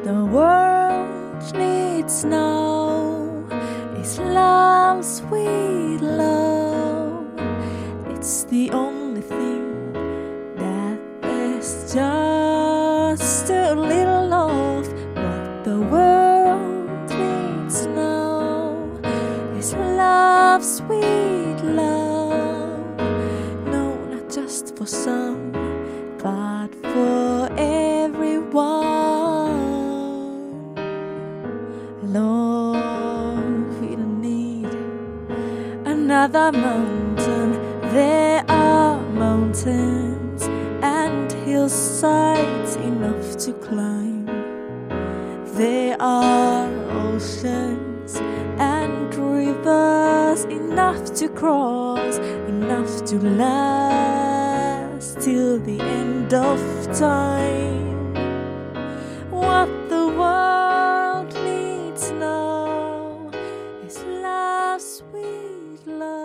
the world needs now is love, sweet love. It's the only thing that is just a little of what the world needs now is love, sweet love. No, not just for some, but for everyone. Lord, we don't need another mountain. There are mountains and hillsides enough to climb. There are oceans and rivers enough to cross, enough to last till the end of time. What the world needs now is love, sweet love.